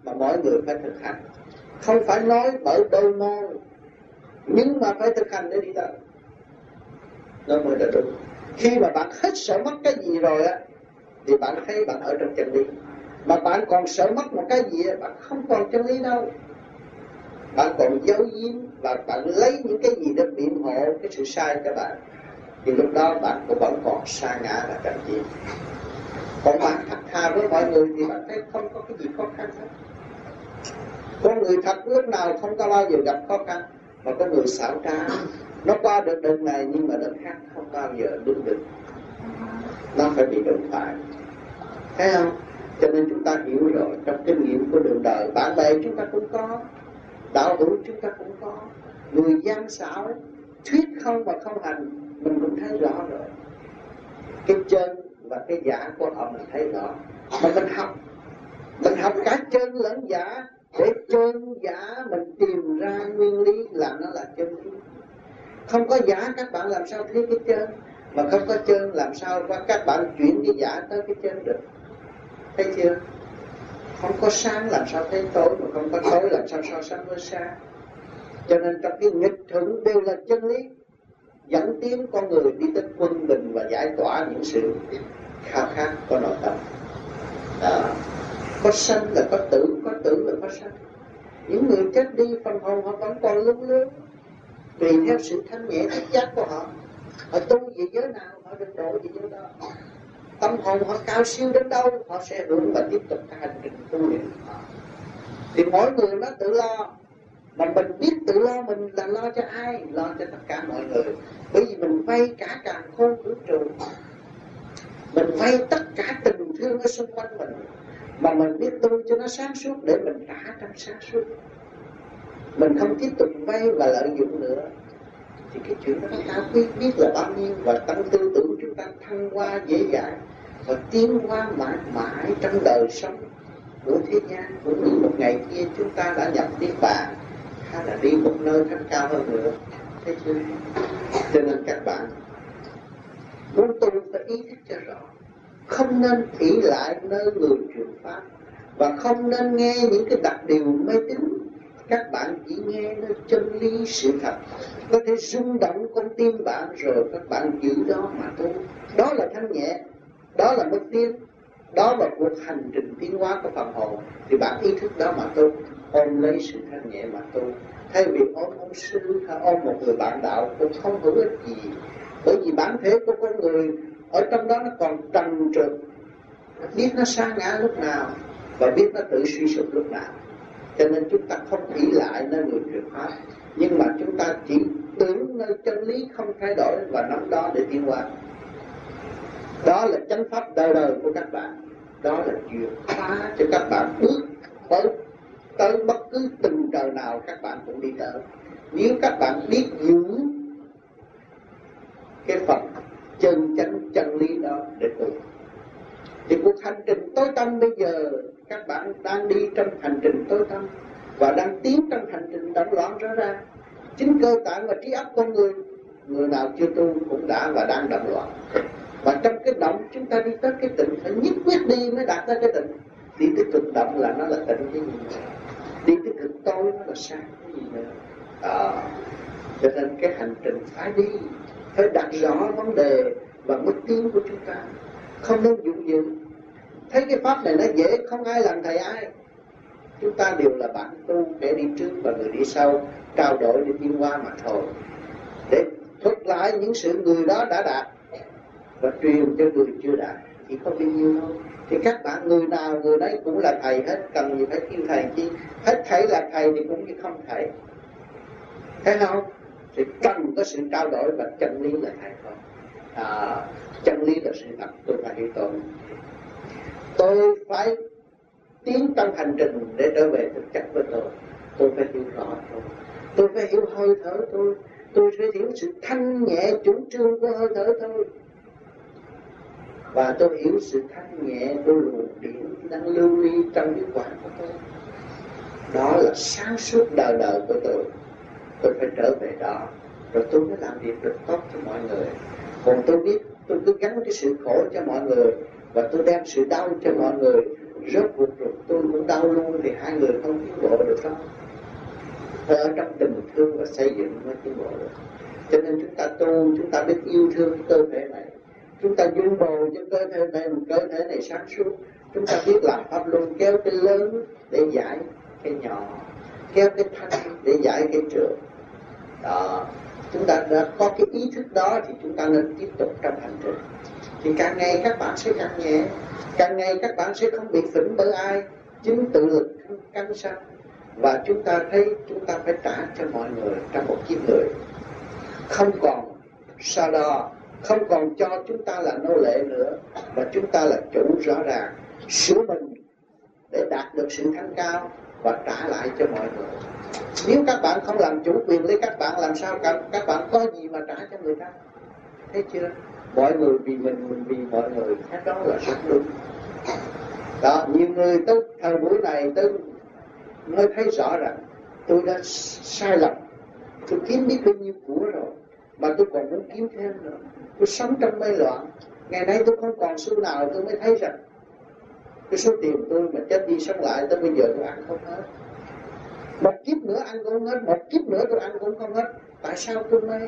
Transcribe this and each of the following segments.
mà mọi người phải thực hành. Không phải nói bởi đôi môi, nhưng mà phải thực hành để đi tới. Nó mới là đúng. Khi mà bạn hết sợ mất cái gì rồi á, thì bạn thấy bạn ở trong chân lý. Mà bạn còn sợ mất một cái gì á, bạn không còn chân lý đâu. Bạn còn giấu giếm và bạn lấy những cái gì để biện hộ cái sự sai cho bạn, thì lúc đó bạn cũng vẫn còn sa ngã là cần gì. Còn bạn thật thà với mọi người thì bạn thấy không có cái gì khó khăn hết. Con người thật lúc nào không có bao giờ gặp khó khăn, mà có người xảo trá, nó qua được đợt này nhưng mà đợt khác không bao giờ đứng được, nó phải bị đụng phải. Thấy không? Cho nên chúng ta hiểu rồi, trong kinh nghiệm của đường đời, bạn bè chúng ta cũng có, đạo hữu chúng ta cũng có, người gian xảo thuyết không và không hành, mình cũng thấy rõ rồi. Cái chân và cái giả của họ mình thấy rõ. Mà mình học cả chân lẫn giả, để chân giả mình tìm ra nguyên lý là nó là chân lý. Không có giả các bạn làm sao thấy cái chân, mà không có chân làm sao các bạn chuyển cái giả tới cái chân được. Thấy chưa? Không có sáng làm sao thấy tối, mà không có tối làm sao so sánh với sáng. Cho nên trong cái nghịch thuận đều là chân lý, dẫn tiến con người đi tới quân bình và giải tỏa những sự khao khát của nội tâm. Có sanh là có tử, có tử là có sanh. Những người chết đi phần hồn họ vẫn còn lung lung, tùy theo sự thanh nhẹ thức giác của họ. Họ tu về giới nào họ được độ về giới đó. Tâm hồn họ cao siêu đến đâu họ sẽ hưởng và tiếp tục cái hành trình tu luyện. Thì mỗi người nó tự lo, mà mình biết tự lo mình là lo cho ai? Lo cho tất cả mọi người. Bởi vì mình vay cả càn khôn vũ trụ, mình vay tất cả tình thương ở xung quanh mình, mà mình biết tu cho nó sáng suốt để mình trả trong sáng suốt. Mình không tiếp tục vay và lợi dụng nữa, thì cái chuyện đó nó cao quý biết là bao nhiêu. Và tăng tư tưởng chúng ta thăng hoa dễ dàng và tiến hóa mãi mãi trong đời sống của thế gian. Cũng như một ngày kia chúng ta đã nhập niết bàn, hay là đi một nơi thanh cao hơn nữa. Thấy chưa? Cho nên các bạn muốn tu phải ý thức cho rõ, không nên ỷ lại nơi người truyền pháp, và không nên nghe những cái đặc điều mê tín. Các bạn chỉ nghe nơi chân lý sự thật, có thể rung động con tim bạn, rồi các bạn giữ đó mà tu. Đó là thanh nhẹ, đó là bước tiến, đó là cuộc hành trình tiến hóa của phần hồn. Thì bạn ý thức đó mà tu, ôm lấy sự thanh nhẹ mà tu. Thay vì ôm ông sư hay ôm một người bạn đạo cũng không hữu ích gì. Bởi vì bản thể của con người ở trong đó nó còn trần trượt, biết nó sa ngã lúc nào và biết nó tự suy sụp lúc nào. Cho nên chúng ta không ỷ lại nơi người truyền pháp, nhưng mà chúng ta chỉ tưởng nơi chân lý không thay đổi và nắm đó để tiến hóa. Đó là chánh pháp đời đời của các bạn. Đó là chìa khóa cho các bạn bước tới bất cứ từng trời nào các bạn cũng đi tới. Nếu các bạn biết giữ cái phần chân chánh chân lý đó để tu, thì cuộc hành trình tối tâm bây giờ các bạn đang đi trong hành trình tối tâm và đang tiến trong hành trình động loạn rõ ràng. Chính cơ tạng và trí óc con người, người nào chưa tu cũng đã và đang động loạn. Và trong cái động chúng ta đi tới cái tịnh, phải nhất quyết đi mới đạt tới cái tịnh. Đi tới cực động là nó là tịnh cái gì nữa, đi tới cực tối nó là sáng cái gì nữa. Cho nên cái hành trình phải đi, phải đặt rõ vấn đề và bước tiến của chúng ta, không nên dụng dự. Thấy cái pháp này nó dễ, không ai làm thầy ai. Chúng ta đều là bạn tu, để đi trước và người đi sau, trao đổi để tiến hóa mà thôi. Để thuật lại những sự người đó đã đạt và truyền cho người chưa đạt, chỉ có bao nhiêu thôi. Thì các bạn người nào người đấy cũng là thầy hết, cần gì phải kêu thầy chi. Hết thầy là thầy thì cũng như không thầy. Thấy không? Thì cần có sự trao đổi và chân lý là thầy thôi. Chân lý là sự thật, tôi phải hiểu tôi phải tiến trong hành trình để trở về thực chất với tôi phải hiểu rõ tôi phải hiểu hơi thở tôi phải hiểu sự thanh nhẹ chủ trương của hơi thở tôi, và tôi hiểu sự thanh nhẹ của luồng điển đang lưu ly trong cái quản của tôi. Đó là sáng suốt đời đời của tôi phải trở về đó, rồi tôi mới làm việc được tốt cho mọi người. Còn tôi biết tôi cứ gắn cái sự khổ cho mọi người, và tôi đem sự đau cho mọi người, rốt cuộc rồi tôi cũng đau luôn, thì hai người không tiến bộ được đâu. Ở trong tình thương và xây dựng mới tiến bộ được. Cho nên chúng ta tu, chúng ta biết yêu thương cơ thể này, chúng ta dung bồi cho cơ thể này, một cơ thể này sáng suốt. Chúng ta biết làm pháp luân, kéo cái lớn để giải cái nhỏ, kéo cái thanh để giải cái trường. Đó, chúng ta đã có cái ý thức đó thì chúng ta nên tiếp tục trong hành trình. Thì càng ngày các bạn sẽ càng nhẹ, càng ngày các bạn sẽ không bị phỉnh bởi ai, chính tự lực căng sang. Và chúng ta thấy chúng ta phải trả cho mọi người trong một kiếp người, không còn so đo, không còn cho chúng ta là nô lệ nữa, mà chúng ta là chủ rõ ràng, sửa mình để đạt được sự thanh cao và trả lại cho mọi người. Nếu các bạn không làm chủ quyền lấy các bạn, làm sao các bạn có gì mà trả cho người ta? Thấy chưa? Mọi người vì mình vì mọi người, cái đó là rất đúng. Đó, nhiều người tới thời buổi này tôi mới thấy rõ rằng tôi đã sai lầm. Tôi kiếm biết bao nhiêu của rồi mà tôi còn muốn kiếm thêm nữa. Tôi sống trong mê loạn. Ngày nay tôi không còn xu nào, tôi mới thấy rằng cái số tiền tôi mà chết đi sống lại tới bây giờ tôi ăn không hết. Một kiếp nữa ăn cũng không hết, một kiếp nữa tôi ăn cũng không hết. Tại sao tôi mê?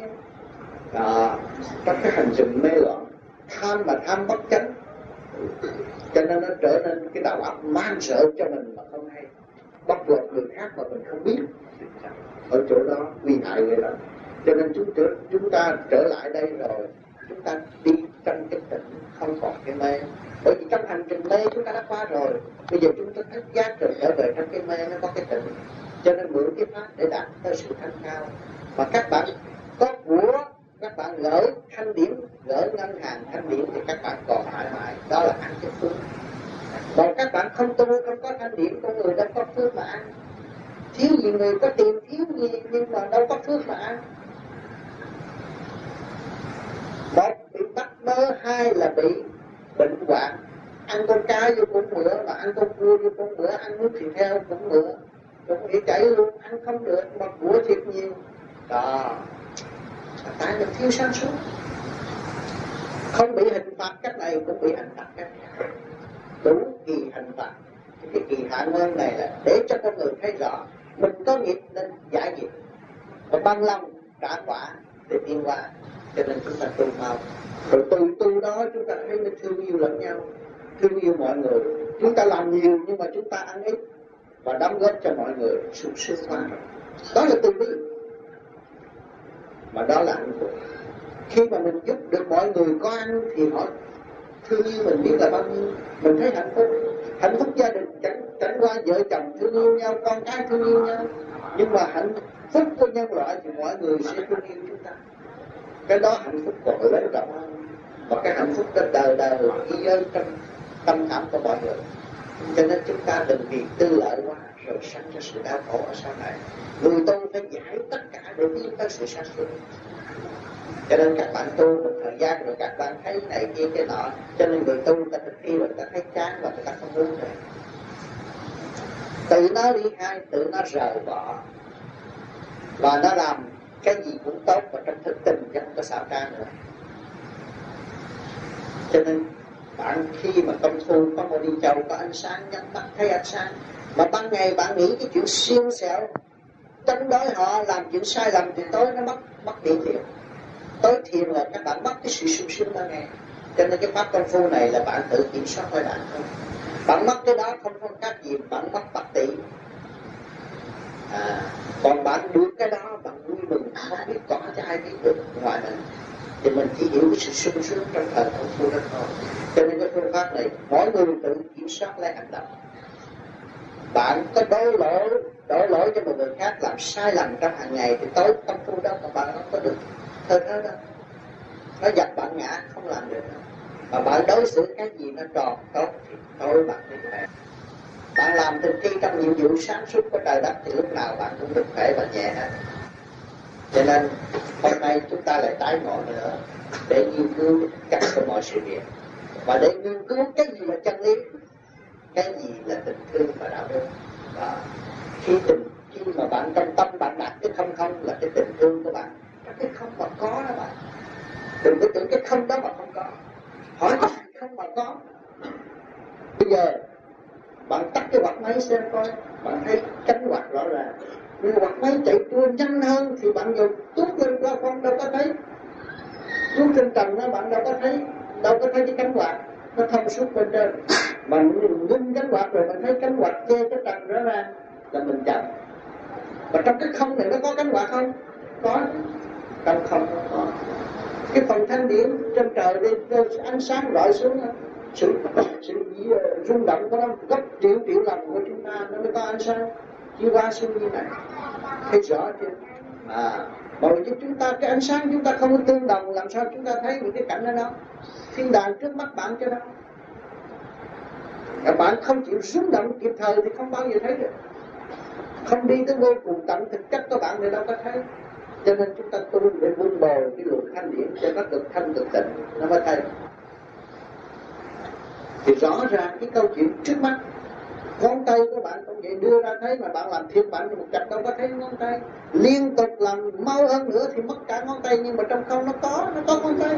Trong cái hành trình mê loạn, tham mà tham bất chánh, cho nên nó trở nên cái đầu óc man sợ cho mình mà không hay, bóc lột người khác mà mình không biết. Ở chỗ đó nguy hại người đó. Cho nên chúng ta trở lại đây rồi, chúng ta đi trong cái tỉnh, không còn cái mê. Bởi vì trong hành trình mê chúng ta đã qua rồi, bây giờ chúng ta thức giác rồi trở về trong cái mê nó có cái tỉnh. Cho nên mượn cái pháp để đạt tới sự thanh cao. Mà các bạn có của, các bạn gửi thanh điển, gửi ngân hàng thanh điển thì các bạn còn mãi mãi, đó là ăn cái phước. Còn các bạn không tu, không có thanh điển, con người đâu có phước mà ăn. Thiếu gì người có tiền, thiếu gì nhưng mà đâu có phước mà ăn. Một bị bắt bớ, hai là bị bệnh hoạn. Ăn con cá vô cũng mửa, mà ăn con cua vô cũng mửa, ăn nước thịt heo cũng mửa, cũng bị chảy luôn, ăn không được mà của thiệt nhiều. Đó, tại mình thiếu sáng suốt. Không bị hình phạt cách này cũng bị hình phạt cách khác. Đủ kỳ hình phạt. Cái kỳ hạ nguyên này là để cho con người thấy rõ mình có nghiệp nên giải nghiệp, và bằng lòng trả quả để tiến qua. Cho nên chúng ta tu mau. Rồi từ tu đó chúng ta thấy mình thương yêu lẫn nhau, thương yêu mọi người. Chúng ta làm nhiều nhưng mà chúng ta ăn ít và đóng góp cho mọi người sung sướng hóa. Đó là từ bi. Mà đó là hạnh phúc. Khi mà mình giúp được mọi người có ăn thì họ thương yêu mình biết là bao nhiêu. Mình thấy hạnh phúc. Hạnh phúc gia đình chẳng qua vợ chồng thương yêu nhau, con cái thương yêu nhau. Nhưng mà hạnh phúc của nhân loại thì mọi người sẽ thương yêu chúng ta. Cái đó hạnh phúc còn lớn rộng hơn. Và cái hạnh phúc đó đời đời ghi ơn trong tâm khảm của mọi người. Cho nên chúng ta đừng vì tư lợi quá rồi sanh cho sự đau khổ ở sau này. Người tu phải giải tất cả để tiến tới sự sáng suốt. Cho nên các bạn tu một thời gian rồi các bạn thấy này kia cái nọ. Cho nên người tu ta thực thi rồi ta thấy chán và người ta không muốn nữa. Tự nó ly khai, tự nó rời bỏ. Và nó làm cái gì cũng tốt và trong thực tình chứ không có xảo trá nữa. Cho nên bạn khi mà công phu có một đi châu có ánh sáng, nhắm mắt thấy ánh sáng, mà ban ngày bạn nghĩ cái chuyện siêu xẻo chống đối họ làm chuyện sai lầm thì tối nó mất đi thiền. Tối thiền là các bạn mất cái sự sung sướng ban ngày. Cho nên cái pháp công phu này là bạn tự kiểm soát hơi đạn thôi. Bạn mất cái đó không có khác gì bạn mất bạc tỷ. Còn bạn được cái đó bạn vui mừng không biết tỏ cho ai biết được ngoài mình. Thì mình chỉ hiểu cái sự sung sướng trong thời công phu đó thôi. Cho nên cái phương pháp này mỗi người tự kiểm soát lấy hành động. Bạn có đổ lỗi cho một người khác làm sai lầm trong hàng ngày thì tối công phu đó mà bạn không có được thơ đó. Nó giật bạn ngã không làm được. Mà bạn đối xử cái gì nó tròn tốt thì tối bạn đi khỏe. Bạn làm thực thi trong nhiệm vụ sáng suốt của trời đất thì lúc nào bạn cũng được khỏe và nhẹ hết. Cho nên hôm nay chúng ta lại tái ngộ nữa để nghiên cứu cách của mọi sự việc và để nghiên cứu cái gì là chân lý, cái gì là tình thương và đạo đức. Đó. Khi mà bạn trong tâm bạn đặt cái không là cái tình thương của bạn, cái không mà có đó bạn. Đừng có tưởng cái không đó mà không có. Hỏi cái không mà có. Bây giờ bạn tắt cái quạt máy xem coi, bạn thấy cánh quạt rõ ràng. Nhưng quạt máy chạy tua nhanh hơn thì bạn dùng tuốt lên qua con đâu có thấy. Tuốt trên trần đó bạn đâu có thấy cái cánh quạt nó thông suốt bên trên. Mình ngưng cánh quạt rồi mình thấy cánh quạt che cái trần rõ ràng là mình chậm. Và trong cái không này nó có cánh quạt không? Có. Trong không nó có. Cái phần thanh điển trên trời đi, ánh sáng rọi xuống, sự rung động của nó gấp triệu lần của chúng ta nó mới có ánh sáng chiếu qua xuống như này, thấy rõ chưa? Bởi vì chúng ta cái ánh sáng chúng ta không có tương đồng, làm sao chúng ta thấy những cái cảnh đó đâu? Thiên đàng trước mắt bạn cho đâu? Các bạn không chịu rung động kịp thời thì không bao giờ thấy được. Không đi tới vô cùng tận thực chất của bạn thì đâu có thấy. Cho nên chúng ta tu để vun bồi cái luồng thanh điển cho nó được thanh được tịnh, nó mới thấy. Thì rõ ràng cái câu chuyện trước mắt, ngón tay của bạn cũng vậy, đưa ra thấy mà bạn làm thiệt bạn một chặt đâu có thấy ngón tay. Liên tục làm mau hơn nữa thì mất cả ngón tay, nhưng mà trong không nó có ngón tay.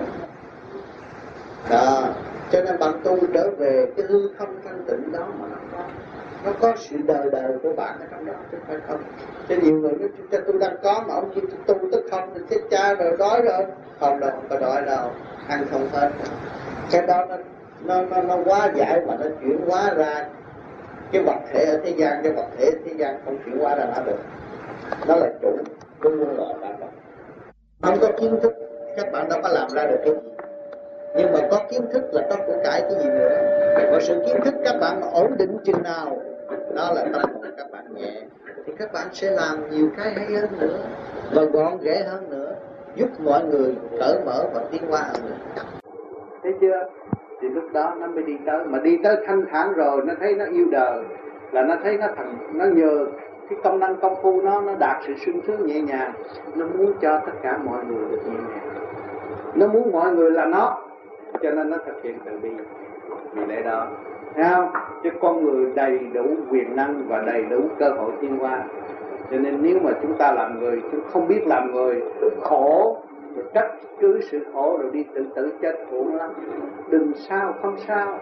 Đó, cho nên bạn tu trở về cái hư không thanh tịnh đó mà nó có sự đời của bạn ở trong đó, chứ phải không? Cho nhiều người nói chúng ta tu đang có mà ông kia tu tức không thì chết cha rồi, đói rồi. Không đâu, không có đói đâu, ăn không hết. Cái đó nó quá giải và nó chuyển hóa ra cái vật thể ở thế gian, cái vật thể ở thế gian không chuyển hóa ra nó được. Nó là chủ của muôn loài bạn đó. Không có kiến thức các bạn đâu có làm ra được cái gì. Nhưng mà có kiến thức là có của cải cái gì nữa. Và sự kiến thức các bạn ổn định chừng nào, đó là tâm hồn các bạn nhẹ, thì các bạn sẽ làm nhiều cái hay hơn nữa và gọn ghẽ hơn nữa, giúp mọi người cởi mở và tiến hóa hơn nữa. Thấy chưa? Thì lúc đó nó mới đi tới. Mà đi tới thanh thản rồi nó thấy nó yêu đời, là nó thấy nó nhờ cái công năng công phu nó đạt sự sung sướng nhẹ nhàng. Nó muốn cho tất cả mọi người được nhẹ nhàng, nó muốn mọi người là nó, cho nên nó thực hiện từ bi. Vì lẽ đó, thấy không? Chứ con người đầy đủ quyền năng và đầy đủ cơ hội tiến hóa. Cho nên nếu mà chúng ta làm người, chúng không biết làm người, khổ rồi trách cứ sự khổ rồi đi tự tử chết uổng lắm. Đừng sao, không sao.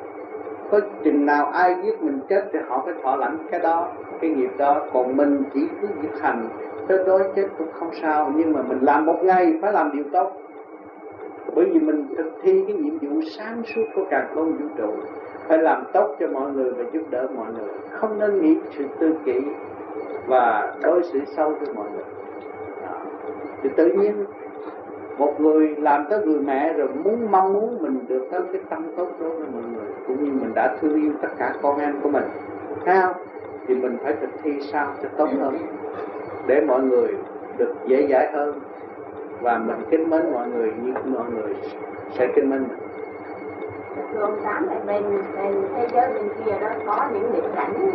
Có chừng nào ai giết mình chết thì họ phải thọ lãnh cái đó, cái nghiệp đó. Còn mình chỉ cứ việc hành, tới đó chết cũng không sao. Nhưng mà mình làm một ngày phải làm điều tốt. Bởi vì mình thực thi cái nhiệm vụ sáng suốt của càn khôn vũ trụ, phải làm tốt cho mọi người và giúp đỡ mọi người, không nên nghĩ sự tư kỷ và đối xử sâu với mọi người. Thì tự nhiên một người làm tới người mẹ rồi mong muốn mình được tới cái tâm tốt đối với mọi người, cũng như mình đã thương yêu tất cả con em của mình, thấy không? Thì mình phải thực thi sao cho tốt hơn để mọi người được dễ dãi hơn, và mình kính mến mọi người như mọi người sẽ kính mến mình. Thưa ông Tám, bên thế giới bên kia đó có những nghịch cảnh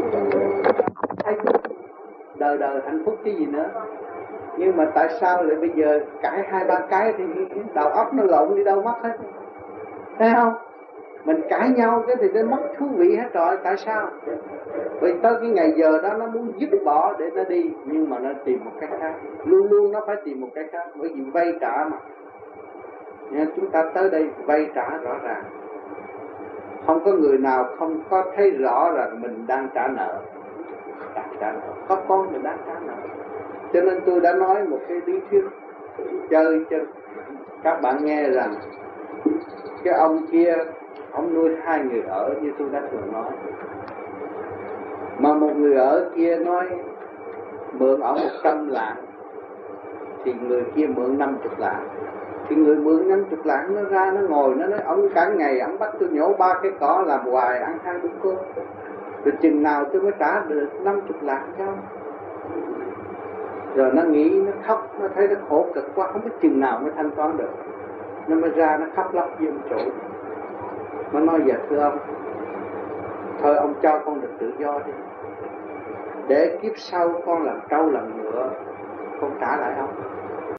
thấy đời hạnh phúc cái gì nữa. Nhưng mà tại sao lại bây giờ cãi 2-3 cái thì đầu óc nó lộn đi đâu mất hết, thấy không? Mình cãi nhau cái thì nó mất thú vị hết rồi. Tại sao? Vì tới cái ngày giờ đó nó muốn dứt bỏ để nó đi, nhưng mà nó tìm một cái khác. Luôn luôn nó phải tìm một cái khác, bởi vì vay trả mà. Nên chúng ta tới đây vay trả rõ ràng. Không có người nào không có thấy rõ rằng mình đang trả nợ. Đang trả nợ. Có con mình đang trả nợ. Cho nên tôi đã nói một cái lý thuyết chơi cho các bạn nghe rằng cái ông kia, ông nuôi 2 người ở như tôi đã thường nói. Mà một người ở kia nói mượn ông 100 lạng thì người kia mượn 50 lạng. Thì người mượn 50 lạng nó ra nó ngồi nó nói ông cả ngày ông bắt tôi nhổ 3 cái cỏ làm hoài ăn 2 bữa cơm. Rồi chừng nào tôi mới trả được 50 lạng cho ông. Rồi nó nghĩ, nó khóc, nó thấy nó khổ cực quá, không biết chừng nào mới thanh toán được. Nó mới ra nó khóc lóc với ông chủ. Nó nói dạ thưa ông, thôi ông cho con được tự do đi, để kiếp sau con làm trâu làm ngựa, con trả lại ông.